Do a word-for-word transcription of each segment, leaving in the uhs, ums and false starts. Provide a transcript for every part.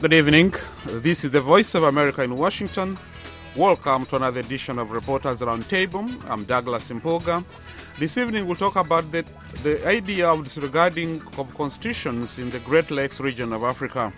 Good evening. This is the Voice of America in Washington. Welcome to another edition of Reporters Roundtable. I'm Douglas Mpoga. This evening we'll talk about the, the idea of disregarding of constitutions in the Great Lakes region of Africa.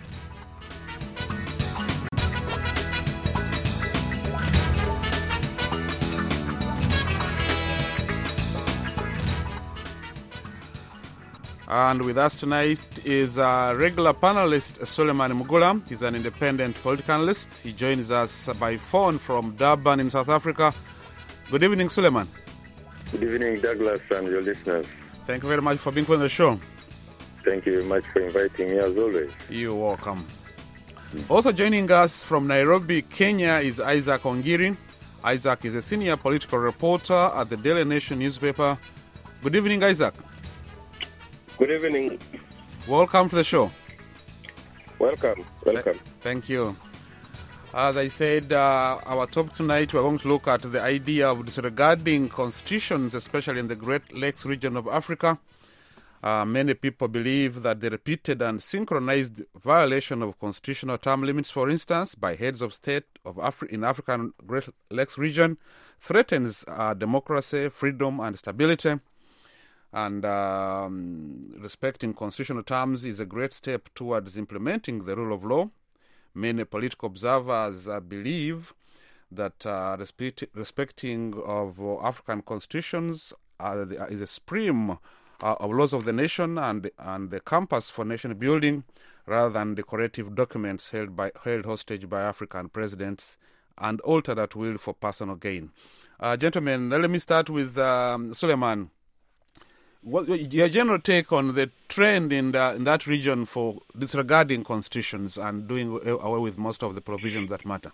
And with us tonight is a regular panelist, Suleiman Mugula. He's an independent political analyst. He joins us by phone from Durban in South Africa. Good evening, Suleiman. Good evening, Douglas and your listeners. Thank you very much for being on the show. Thank you very much for inviting me, as always. You're welcome. Also joining us from Nairobi, Kenya, is Isaac Ongiri. Isaac is a senior political reporter at the Daily Nation newspaper. Good evening, Isaac. Good evening. Welcome to the show. Welcome. Welcome. Th- thank you. As I said, uh, our topic tonight, we're going to look at the idea of disregarding constitutions, especially in the Great Lakes region of Africa. Uh, many people believe that the repeated and synchronized violation of constitutional term limits, for instance, by heads of state of Afri- in African Great Lakes region, threatens uh, democracy, freedom, and stability. And um, respecting constitutional terms is a great step towards implementing the rule of law. Many political observers uh, believe that uh, respect, respecting of uh, African constitutions uh, is a supreme uh, of laws of the nation and and the compass for nation building, rather than decorative documents held by held hostage by African presidents and altered at will for personal gain. Uh, gentlemen, let me start with um, Suleiman. What your general take on the trend in the, in that region for disregarding constitutions and doing away with most of the provisions that matter?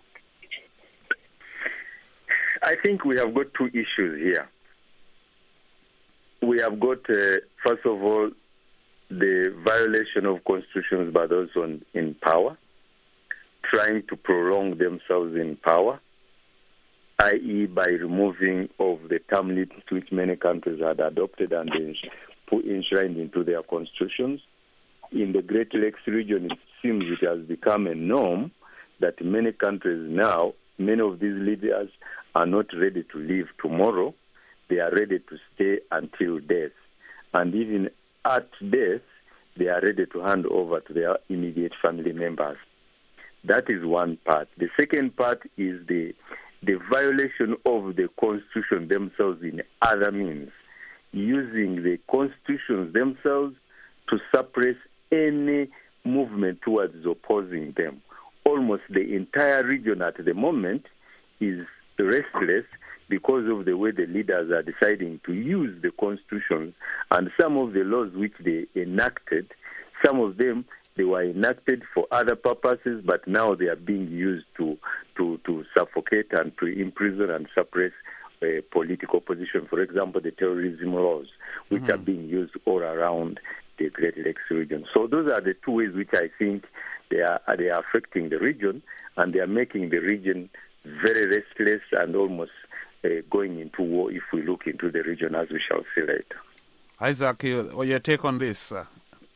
I think we have got two issues here. We have got, uh, first of all, the violation of constitutions by those on, in power, trying to prolong themselves in power, that is by removing of the term limits which many countries had adopted and enshrined into their constitutions. In the Great Lakes region, it seems it has become a norm that many countries now, many of these leaders are not ready to leave tomorrow. They are ready to stay until death. And even at death, they are ready to hand over to their immediate family members. That is one part. The second part is the the violation of the constitution themselves in other means, using the constitutions themselves to suppress any movement towards opposing them. Almost the entire region at the moment is restless because of the way the leaders are deciding to use the constitutions and some of the laws which they enacted. Some of them, they were enacted for other purposes, but now they are being used to to, to suffocate and to imprison and suppress uh, political opposition. For example, the terrorism laws, which mm-hmm. are being used all around the Great Lakes region. So those are the two ways which I think they are they are affecting the region, and they are making the region very restless and almost uh, going into war if we look into the region, as we shall see later. Isaac, what your take on this? Uh?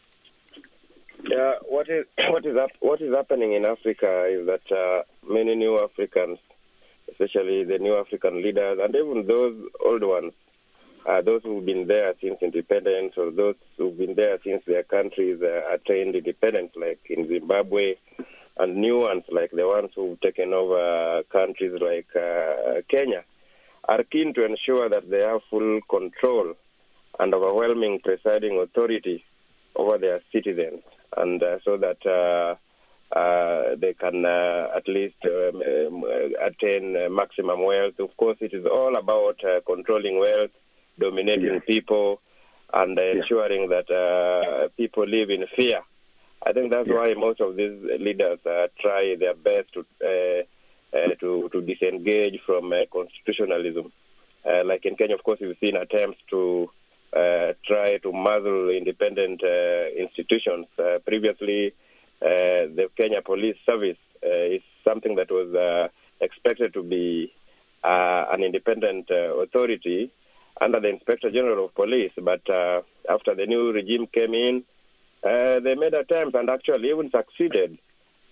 Yeah, what is what is up, what is happening in Africa is that uh, many new Africans, especially the new African leaders, and even those old ones, uh, those who've been there since independence, or those who've been there since their countries uh, attained independence, like in Zimbabwe, and new ones like the ones who've taken over countries like uh, Kenya, are keen to ensure that they have full control and overwhelming presiding authority over their citizens, and uh, so that uh, uh, they can uh, at least um, um, attain uh, maximum wealth. Of course, it is all about uh, controlling wealth, dominating yeah. people, and uh, yeah. ensuring that uh, people live in fear. I think that's yeah. why most of these leaders uh, try their best to uh, uh, to, to disengage from uh, constitutionalism. Uh, like in Kenya, of course, we've seen attempts to Uh, try to muzzle independent uh, institutions. Uh, previously, uh, the Kenya Police Service uh, is something that was uh, expected to be uh, an independent uh, authority under the Inspector General of Police. But uh, after the new regime came in, uh, they made attempts and actually even succeeded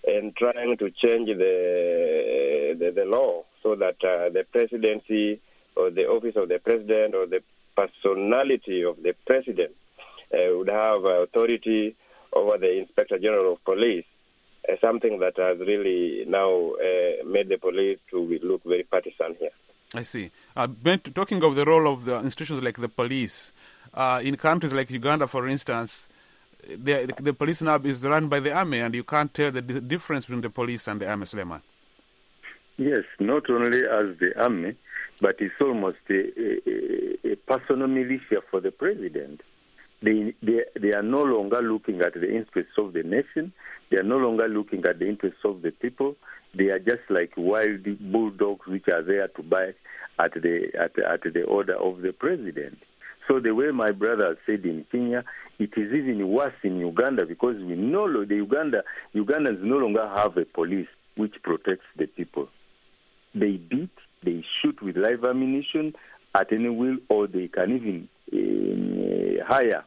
in trying to change the the, the law so that uh, the presidency or the office of the president or the personality of the president uh, would have authority over the Inspector General of Police, uh, something that has really now uh, made the police to look very partisan here. I see. Uh, talking of the role of the institutions like the police, uh, in countries like Uganda, for instance, the, the police now is run by the army, and you can't tell the difference between the police and the army, Suleiman. Yes, not only as the army, but it's almost a, a, a personal militia for the president. They, they, they are no longer looking at the interests of the nation. They are no longer looking at the interests of the people. They are just like wild bulldogs which are there to bite at the at, at the order of the president. So the way my brother said in Kenya, it is even worse in Uganda because we know the Uganda Ugandans no longer have a police which protects the people. They beat, they shoot with live ammunition at any will, or they can even uh, hire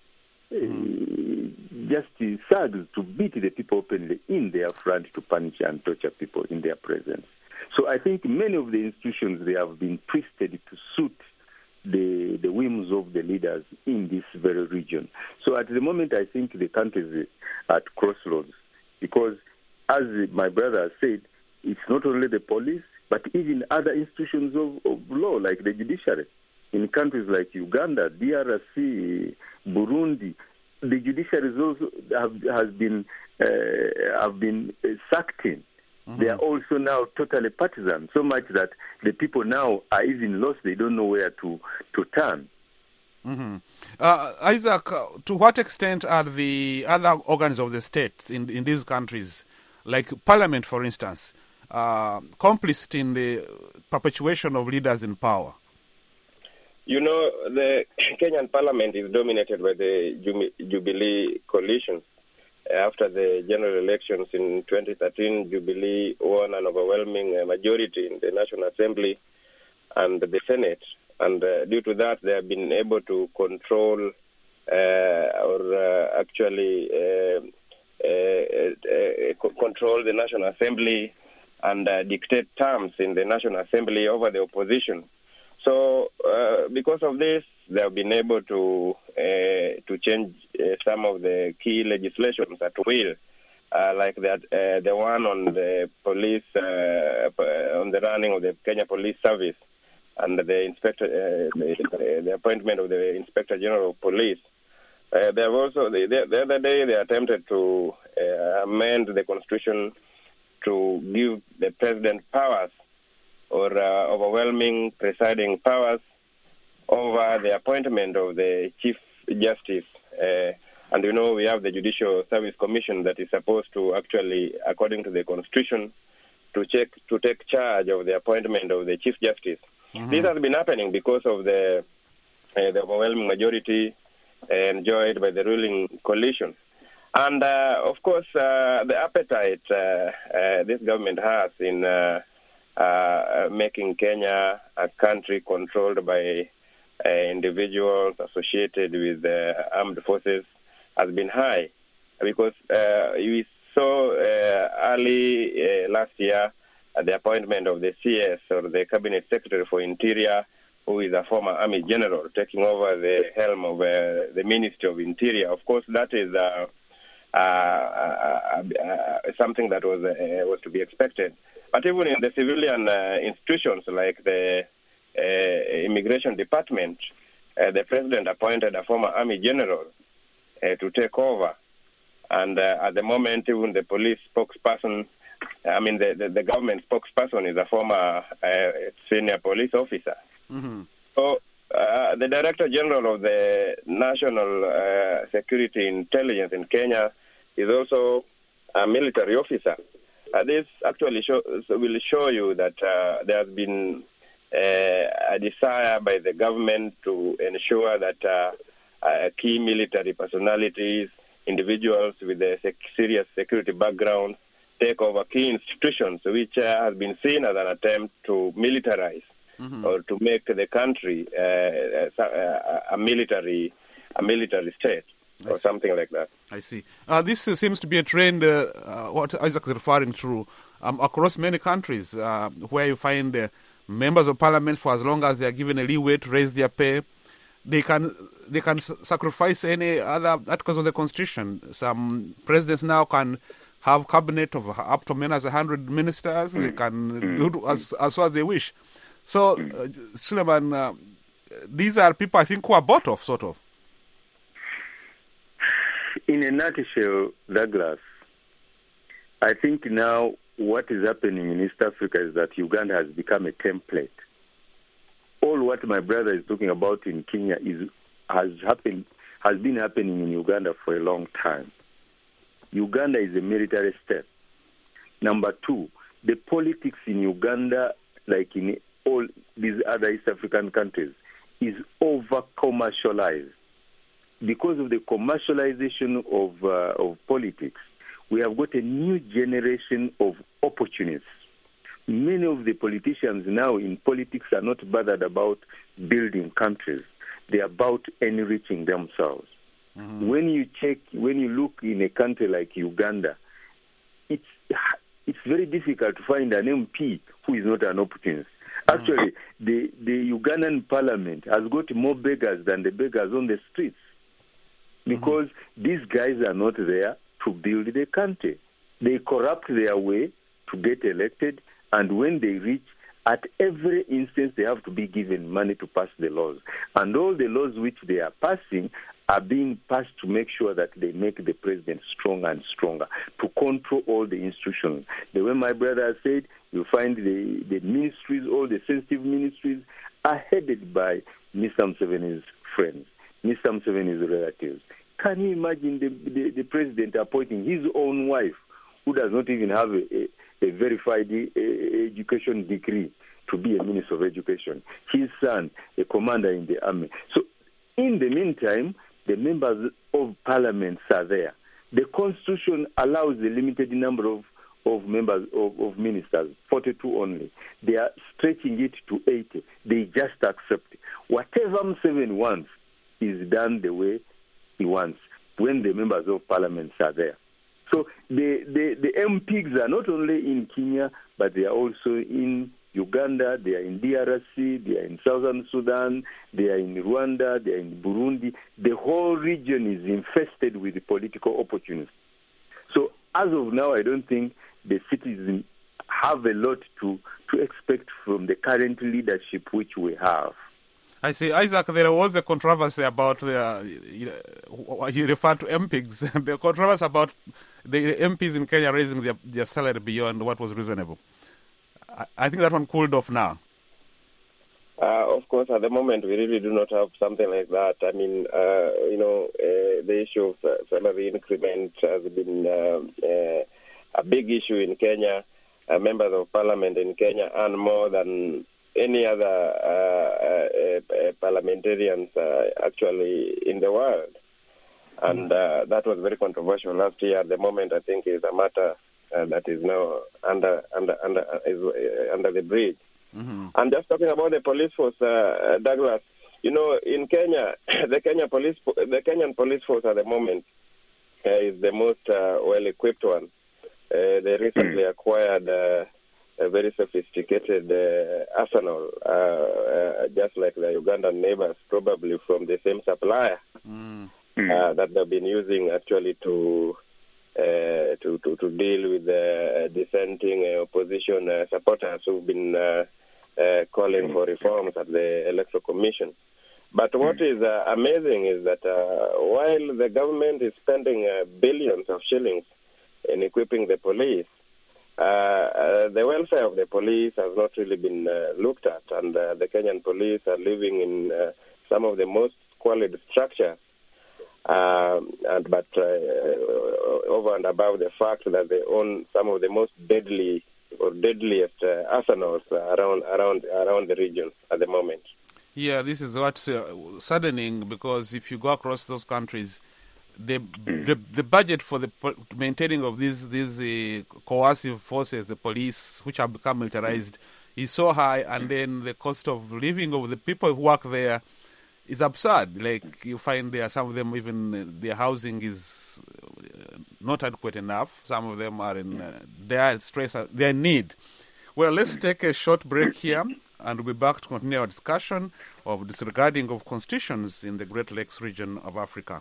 uh, just uh, thugs to beat the people openly in their front to punish and torture people in their presence. So I think many of the institutions, they have been twisted to suit the the whims of the leaders in this very region. So at the moment, I think the country is at crossroads because, as my brother said, it's not only the police, but even other institutions of, of law, like the judiciary. In countries like Uganda, D R C, Burundi, the judiciary also have, has been uh, have been uh, sucked in. Mm-hmm. They are also now totally partisan, so much that the people now are even lost. They don't know where to, to turn. Mm-hmm. Uh, Isaac, uh, to what extent are the other organs of the state in, in these countries, like Parliament, for instance, uh, complicit in the perpetuation of leaders in power? You know, the Kenyan Parliament is dominated by the Jubilee coalition. After the general elections in twenty thirteen, Jubilee won an overwhelming majority in the National Assembly and the Senate. And uh, due to that, they have been able to control uh, or uh, actually uh, uh, uh, control the National Assembly and uh, dictate terms in the National Assembly over the opposition. So uh, because of this, they have been able to uh, to change uh, some of the key legislations at will, uh, like that uh, the one on the police, uh, on the running of the Kenya Police Service, and the inspector, uh, the, the appointment of the Inspector General of Police. Uh, they have also the, the other day they attempted to uh, amend the constitution to give the president powers or uh, overwhelming presiding powers over the appointment of the Chief Justice. Uh, and you know, we have the Judicial Service Commission that is supposed to actually, according to the Constitution, to check to take charge of the appointment of the Chief Justice. Mm-hmm. This has been happening because of the, uh, the overwhelming majority enjoyed by the ruling coalition. And, uh, of course, uh, the appetite uh, uh, this government has in uh, uh, making Kenya a country controlled by uh, individuals associated with the uh, armed forces has been high. Because uh, we saw uh, early uh, last year uh, the appointment of the C S, or the Cabinet Secretary for Interior, who is a former Army General, taking over the helm of uh, the Ministry of Interior. Of course, that is uh, uh, uh, uh, something that was uh, was to be expected. But even in the civilian uh, institutions like the uh, Immigration Department, uh, the President appointed a former Army General uh, to take over. And uh, at the moment, even the police spokesperson, I mean, the, the, the government spokesperson is a former uh, senior police officer. Mm-hmm. So uh, the Director General of the National uh, Security Intelligence in Kenya is also a military officer. Uh, this actually show, will show you that uh, there has been uh, a desire by the government to ensure that uh, uh, key military personalities, individuals with a sec- serious security background, take over key institutions, which uh, has been seen as an attempt to militarize mm-hmm. or to make the country uh, a, a military, a military state. or something like that. I see. Uh, this uh, seems to be a trend, uh, uh, what Isaac is referring to, um, across many countries, uh, where you find uh, members of parliament, for as long as they are given a leeway to raise their pay, they can they can s- sacrifice any other articles of the constitution. Some presidents now can have cabinet of up to many as a hundred ministers. They can do as as what they wish. So, uh, Suleiman, uh, these are people I think who are bought off, sort of. In a nutshell, Douglas, I think now what is happening in East Africa is that Uganda has become a template. All what my brother is talking about in Kenya is has happened has been happening in Uganda for a long time. Uganda is a military state. Number two, the politics in Uganda, like in all these other East African countries, is over-commercialized. Because of the commercialization of uh, of politics, we have got a new generation of opportunists. Many of the politicians now in politics are not bothered about building countries. They are about enriching themselves. Mm-hmm. When you check, when you look in a country like Uganda, it's it's very difficult to find an M P who is not an opportunist. Mm-hmm. Actually, the, the Ugandan parliament has got more beggars than the beggars on the streets. Because mm-hmm. these guys are not there to build the country. They corrupt their way to get elected, and when they reach, at every instance, they have to be given money to pass the laws. And all the laws which they are passing are being passed to make sure that they make the president stronger and stronger, to control all the institutions. The way my brother said, you find the, the ministries, all the sensitive ministries, are headed by Mister Museveni's friends, Mister Museveni's relatives. Can you imagine the, the, the president appointing his own wife, who does not even have a, a, a verified a, education degree, to be a minister of education? His son, a commander in the army. So, in the meantime, the members of parliament are there. The constitution allows a limited number of, of members of, of ministers, forty-two only. They are stretching it to eighty. They just accept it. Whatever Museveni wants is done the way he wants when the members of parliament are there. So the, the, the M Ps are not only in Kenya, but they are also in Uganda, they are in D R C, they are in Southern Sudan, they are in Rwanda, they are in Burundi. The whole region is infested with political opportunists. So as of now, I don't think the citizens have a lot to, to expect from the current leadership which we have. I see. Isaac, there was a controversy about, the, uh, you referred to M Ps, the controversy about the M Ps in Kenya raising their, their salary beyond what was reasonable. I, I think that one cooled off now. Uh, of course, at the moment, we really do not have something like that. I mean, uh, you know, uh, the issue of uh, salary increment has been uh, uh, a big issue in Kenya. Uh, members of parliament in Kenya earn more than any other uh, uh, uh, parliamentarians uh, actually in the world. And uh, that was very controversial last year. At the moment, I think is a matter uh, that is now under under under uh, is, uh, under the bridge. Mm-hmm. And just talking about the police force, uh, Douglas, you know, in Kenya, the Kenya police, the Kenyan police force at the moment uh, is the most uh, well-equipped one. Uh, they recently acquired Uh, a very sophisticated uh, arsenal, uh, uh, just like the Ugandan neighbors, probably from the same supplier mm. uh, that they've been using actually to uh, to, to to deal with the dissenting uh, opposition uh, supporters who've been uh, uh, calling for reforms at the Electoral Commission. But what is uh, amazing is that uh, while the government is spending uh, billions of shillings in equipping the police, Uh, uh, the welfare of the police has not really been uh, looked at, and uh, the Kenyan police are living in uh, some of the most squalid structures, uh, and, but uh, over and above the fact that they own some of the most deadly or deadliest uh, arsenals around around around the region at the moment. Yeah, this is what's uh, saddening, because if you go across those countries, The, the the budget for the maintaining of these these uh, coercive forces, the police, which have become militarized, is so high, and then the cost of living of the people who work there is absurd. Like, you find there, some of them even uh, their housing is uh, not adequate enough. Some of them are in uh, their stress, uh, their need. Well, let's take a short break here, and we'll be back to continue our discussion of disregarding of constitutions in the Great Lakes region of Africa.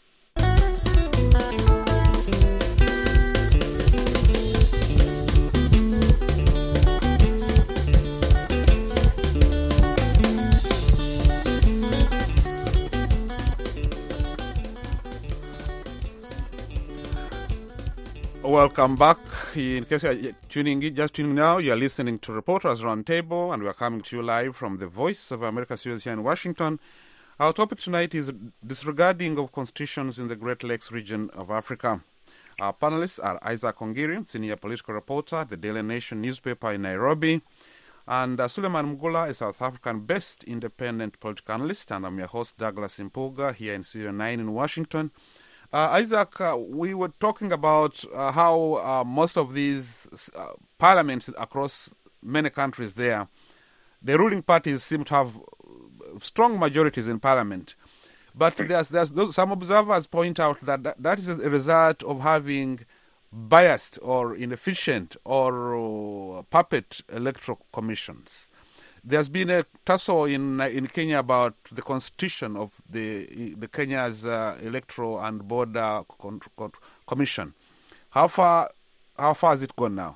Welcome back. In case you're tuning in, just tuning now, you're listening to Reporters Roundtable, and we're coming to you live from the Voice of America studios here in Washington. Our topic tonight is disregarding of constitutions in the Great Lakes region of Africa. Our panelists are Isaac Ongiri, senior political reporter at the Daily Nation newspaper in Nairobi, and uh, Suleiman Mgula, a South African-based independent political analyst, and I'm your host, Douglas Impuga, here in Studio nine in Washington. Uh, Isaac, uh, we were talking about uh, how uh, most of these uh, parliaments across many countries there, the ruling parties seem to have strong majorities in parliament. But there's, there's those, some observers point out that, that that is a result of having biased or inefficient or uh, puppet electoral commissions. There's been a tussle in in Kenya about the constitution of the the Kenya's uh, electoral and border con- con- commission. How far how far has it gone now?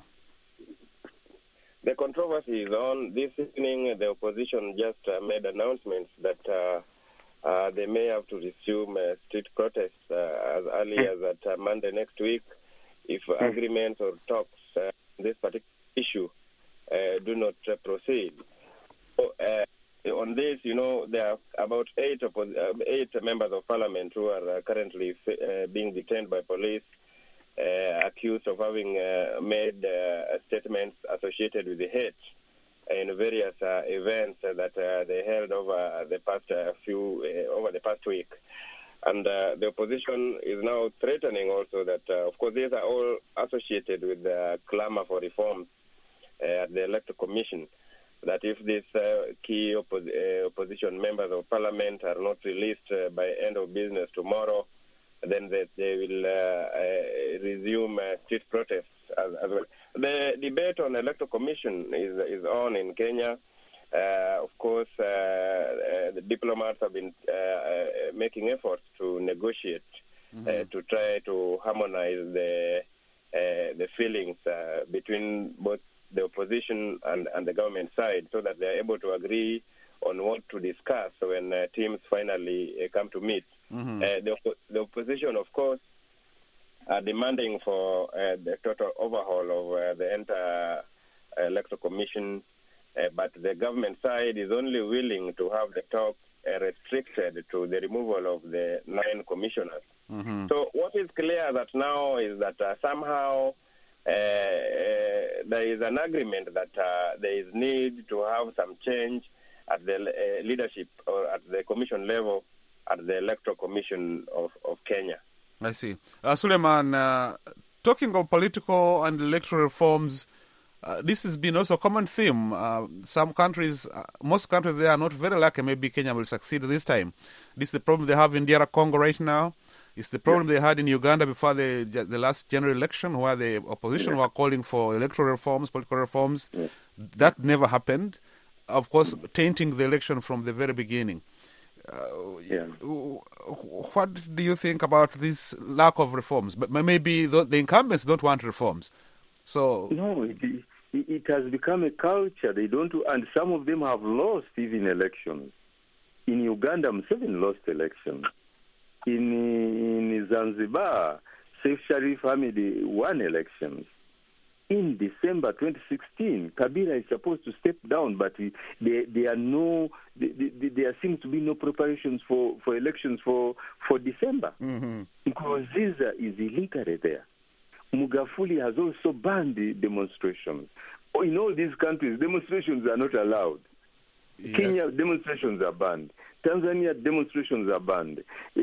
The controversy is on. This evening, the opposition just uh, made announcements that uh, uh, they may have to resume uh, street protests uh, as early as at uh, Monday next week if agreements or talks uh, on this particular issue uh, do not uh, proceed. So, uh, on this, you know, there are about eight oppos- uh, eight members of parliament who are uh, currently uh, being detained by police, uh, accused of having uh, made uh, statements associated with the hate in various uh, events uh, that uh, they held over the past uh, few uh, over the past week. And uh, the opposition is now threatening also that, uh, of course, these are all associated with the clamor for reforms uh, at the Electoral Commission, that if these uh, key oppo- uh, opposition members of parliament are not released uh, by end of business tomorrow, then they, they will uh, uh, resume uh, street protests as, as well. The debate on electoral commission is is on in Kenya. Uh, of course, uh, uh, the diplomats have been uh, uh, making efforts to negotiate, mm-hmm. uh, to try to harmonize the uh, the feelings uh, between both the opposition and, and the government side, so that they are able to agree on what to discuss when uh, teams finally uh, come to meet. Mm-hmm. Uh, the, the opposition, of course, are demanding for uh, the total overhaul of uh, the entire uh, electoral commission, uh, but the government side is only willing to have the talk uh, restricted to the removal of the nine commissioners. Mm-hmm. So what is clear that now is that uh, somehow Uh, uh, there is an agreement that uh, there is need to have some change at the uh, leadership or at the commission level at the Electoral Commission of, of Kenya. I see. Uh, Suleiman, uh, talking of political and electoral reforms, uh, this has been also a common theme. Uh, some countries, uh, most countries, they are not very lucky. Maybe Kenya will succeed this time. This is the problem they have in D R Congo right now. It's the problem yeah. they had in Uganda before the the last general election, where the opposition yeah. were calling for electoral reforms, political reforms. Yeah. That never happened. Of course, tainting the election from the very beginning. Uh, yeah. What do you think about this lack of reforms? But maybe the, the incumbents don't want reforms. So no, it, it has become a culture. They don't, and some of them have lost even elections. In Uganda, Museveni lost elections. In, in Zanzibar, Sheikh Sharif Hamid won elections. In December twenty sixteen, Kabila is supposed to step down, but there, there are no, there, there seems to be no preparations for, for elections for, for December. Mm-hmm. Because Nkurunziza is illegally there. Magufuli has also banned the demonstrations. In all these countries, demonstrations are not allowed. Yes. Kenya, demonstrations are banned. Tanzania, demonstrations are banned. Uh,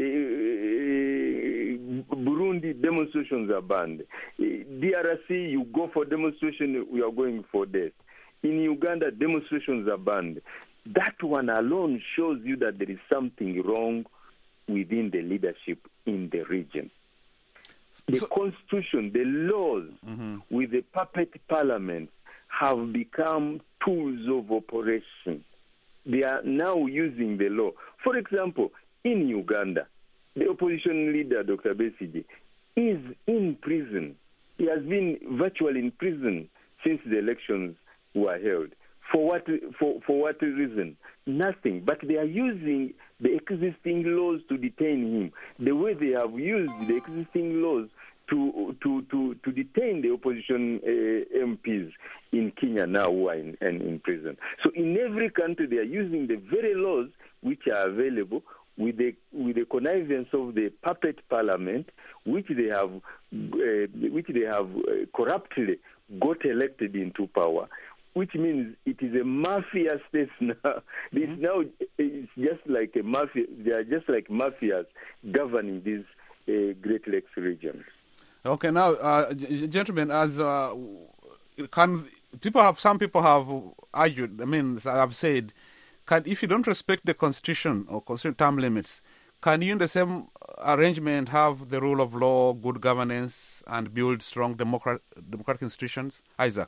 Burundi, demonstrations are banned. Uh, D R C, you go for demonstration, we are going for death. In Uganda, demonstrations are banned. that one alone shows you that there is something wrong within the leadership in the region. The so, constitution, the laws mm-hmm. with the puppet parliament have become tools of operation. They are now using the law. For example, in Uganda, the opposition leader, Doctor Besigye, is in prison. He has been virtually in prison since the elections were held. For what, for, for what reason? Nothing. But they are using the existing laws to detain him. The way they have used the existing laws to to, to, to detain the opposition uh, M Ps in Kenya now who are in, in, in prison. So in every country they are using the very laws which are available with the with the connivance of the puppet parliament, which they have uh, which they have uh, corruptly got elected into power. Which means it is a mafia state now. This mm-hmm. now it's just like a mafia. They are just like mafias governing these uh, Great Lakes regions. Okay, now, uh, g- gentlemen, as uh, can people have some people have argued. I mean, I've said, can if you don't respect the constitution or constitutional term limits, can you in the same arrangement have the rule of law, good governance, and build strong democrat- democratic institutions? Isaac.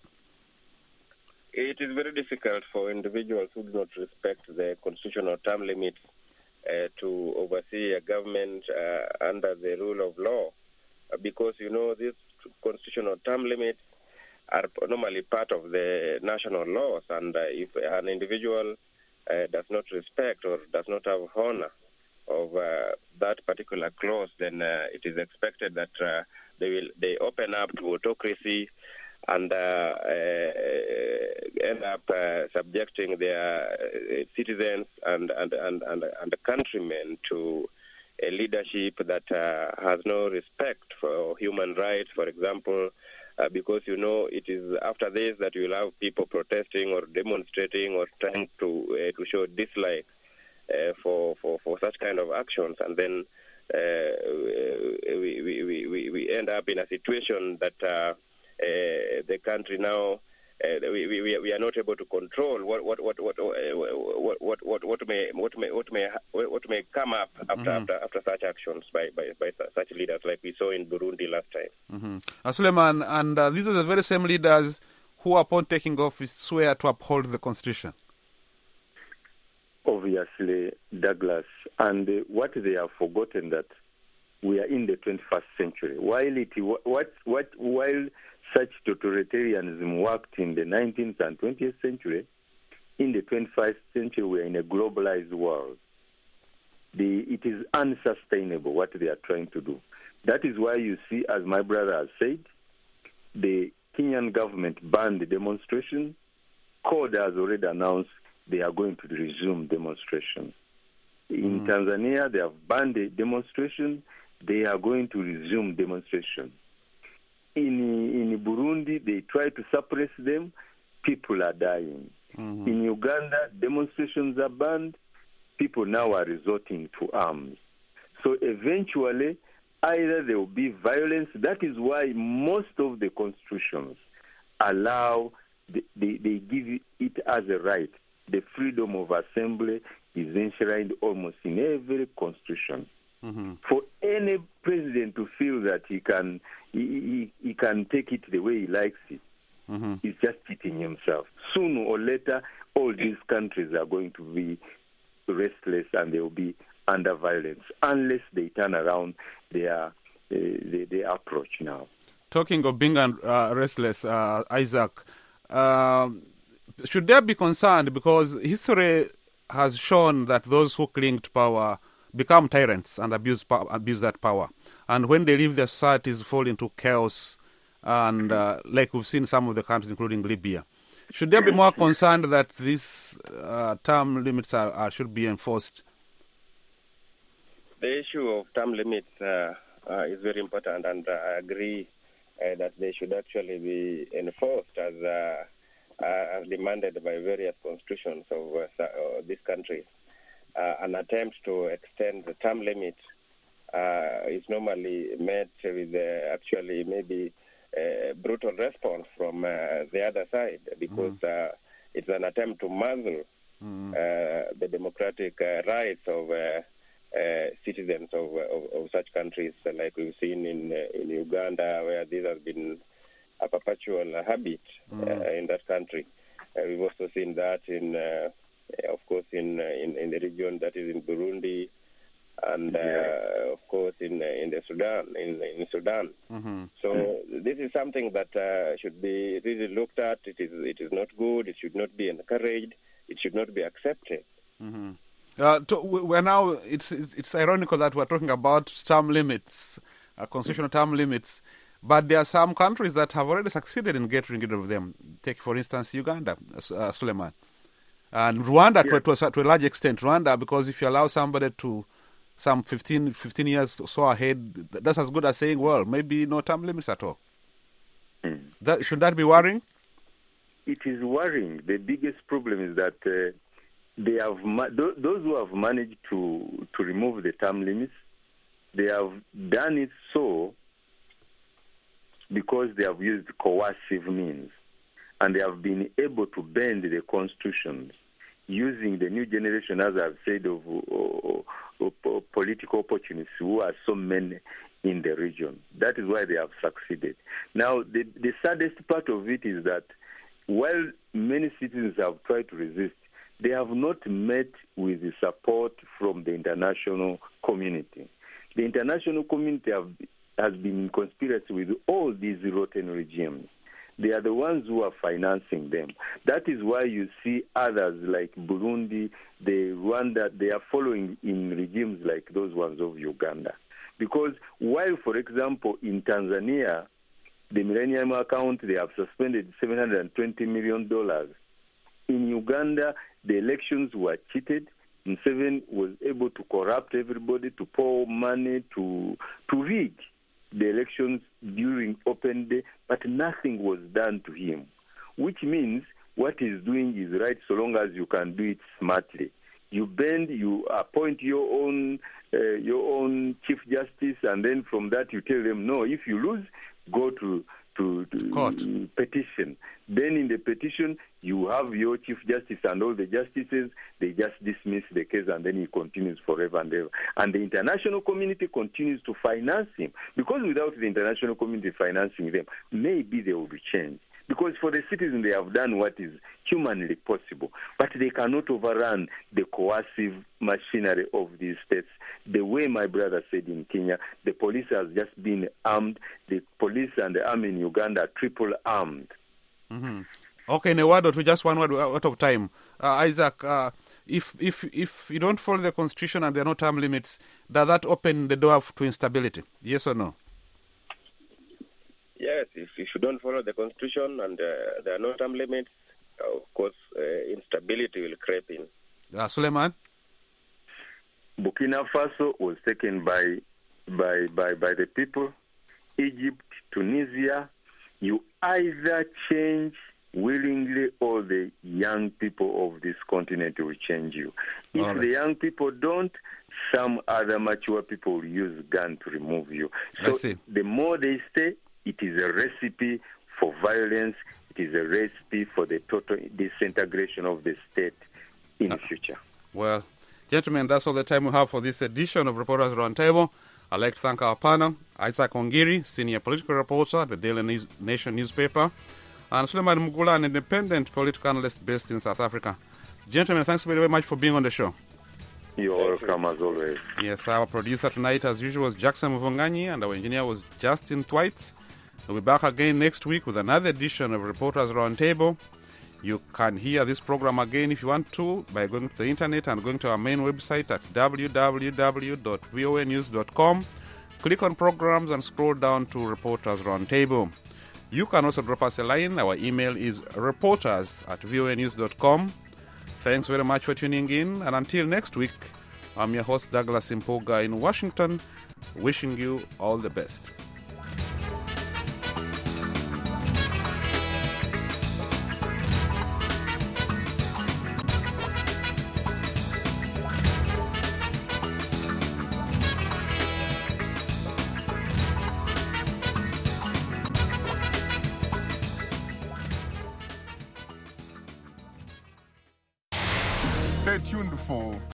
It is very difficult for individuals who do not respect the constitutional term limits uh, to oversee a government uh, under the rule of law, uh, because, you know, these constitutional term limits are normally part of the national laws, and uh, if an individual uh, does not respect or does not have honor of uh, that particular clause, then uh, it is expected that uh, they will they open up to autocracy and uh, uh, end up uh, subjecting their uh, citizens and and, and, and and the countrymen to a leadership that uh, has no respect for human rights, for example, uh, because, you know, it is after this that you will have people protesting or demonstrating or trying to uh, to show dislike uh, for, for, for such kind of actions, and then uh, we, we, we, we end up in a situation that uh, Uh, the country now uh, we, we we are not able to control what what what what what what what, what may what may what may what may come up after mm-hmm. after after such actions by, by by such leaders like we saw in Burundi last time. Mm-hmm. Uh, Suleiman, and uh, these are the very same leaders who, upon taking office, swear to uphold the constitution. Obviously, Douglas, and uh, what they have forgotten that we are in the twenty-first century. While it what what while such totalitarianism worked in the nineteenth and twentieth century, in the twenty-first century we are in a globalized world. The, it is unsustainable what they are trying to do. That is why you see, as my brother has said, the Kenyan government banned the demonstration. CORD has already announced they are going to resume demonstration. In mm. Tanzania, they have banned the demonstration. They are going to resume demonstration. In in Burundi, they try to suppress them. People are dying. Mm-hmm. In Uganda, demonstrations are banned. People now are resorting to arms. So eventually, either there will be violence. That is why most of the constitutions allow, they, they, they give it as a right. The freedom of assembly is enshrined almost in every constitution. Mm-hmm. For any president to feel that he can he, he, he can take it the way he likes it, mm-hmm. he's just cheating himself. Sooner or later, all these countries are going to be restless and they will be under violence unless they turn around their uh, their, their approach now. Talking of being uh, restless, uh, Isaac, uh, should there be concerned because history has shown that those who cling to power become tyrants and abuse abuse that power, and when they leave, their societies fall into chaos, and uh, like we've seen some of the countries, including Libya. Should there be more concern that these uh, term limits are, are should be enforced? The issue of term limits uh, uh, is very important, and uh, I agree uh, that they should actually be enforced as uh, uh, as demanded by various constitutions of uh, uh, these countries. Uh, an attempt to extend the term limit uh, is normally met with uh, actually maybe a brutal response from uh, the other side, because mm. uh, it's an attempt to muzzle mm. uh, the democratic uh, rights of uh, uh, citizens of, of, of such countries, uh, like we've seen in uh, in Uganda, where this has been a perpetual habit mm. uh, in that country. Uh, we've also seen that in, uh, of course, in, uh, in in the region that is in Burundi, and uh, yeah. of course in uh, in the Sudan, in in Sudan. Mm-hmm. So mm. this is something that uh, should be really looked at. It is it is not good. It should not be encouraged. It should not be accepted. Mm-hmm. Uh, to, we're now. It's it's ironical that we're talking about term limits, uh, constitutional mm. term limits. But there are some countries that have already succeeded in getting rid of them. Take, for instance, Uganda, uh, Suleiman. And Rwanda, yeah. to, to, to a large extent. Rwanda, because if you allow somebody to, some fifteen, fifteen years or so ahead, that's as good as saying, well, maybe no term limits at all. Mm. That, should that be worrying? It is worrying. The biggest problem is that uh, they have ma- th- those who have managed to, to remove the term limits, they have done it so because they have used coercive means, and they have been able to bend the constitutions using the new generation, as I've said, of, of, of, of political opportunists who are so many in the region. That is why they have succeeded. Now, the, the saddest part of it is that while many citizens have tried to resist, they have not met with the support from the international community. The international community have has been in conspiracy with all these rotten regimes. They are the ones who are financing them. That is why you see others like Burundi, the Rwanda, they are following in regimes like those ones of Uganda. Because while, for example, in Tanzania, the Millennium Account, they have suspended seven hundred twenty million dollars. In Uganda, the elections were cheated. Museveni was able to corrupt everybody, to pour money, to to rig the elections during open day, but nothing was done to him, which means what he's doing is right so long as you can do it smartly. You bend, you appoint your own uh, your own chief justice, and then from that you tell them, no, if you lose, go to to, to court. petition. Then in the petition, you have your chief justice and all the justices, they just dismiss the case, and then he continues forever and ever. And the international community continues to finance him, because without the international community financing them, maybe they will be changed. Because for the citizens, they have done what is humanly possible, but they cannot overrun the coercive machinery of these states. The way my brother said in Kenya, the police has just been armed. The police and the army in Uganda are triple armed. Mm-hmm. Okay, in a word or two, just one word out of time. Uh, Isaac, uh, if if if you don't follow the constitution and there are no term limits, does that open the door to instability? Yes or no? Yes, if, if you don't follow the constitution and uh, there are no term limits, uh, of course, uh, instability will creep in. Uh, Suleiman? Burkina Faso was taken by, by, by, by the people. Egypt, Tunisia, you either change willingly or the young people of this continent will change you. If right. the young people don't, some other mature people will use gun to remove you. So the more they stay, it is a recipe for violence. It is a recipe for the total disintegration of the state in uh, the future. Well, gentlemen, that's all the time we have for this edition of Reporters Roundtable. I'd like to thank our panel, Isaac Ongiri, senior political reporter at the Daily Nation newspaper, and Suleiman Mugula, an independent political analyst based in South Africa. Gentlemen, thanks very much for being on the show. You're welcome, as always. Yes, our producer tonight, as usual, was Jackson Muvunganyi, and our engineer was Justin Twites. We'll be back again next week with another edition of Reporters Roundtable. You can hear this program again if you want to by going to the internet and going to our main website at w w w dot v o a news dot com. Click on programs and scroll down to Reporters Roundtable. You can also drop us a line. Our email is reporters at v o a news dot com. Thanks very much for tuning in. And until next week, I'm your host, Douglas Impoga in Washington, wishing you all the best. tuned for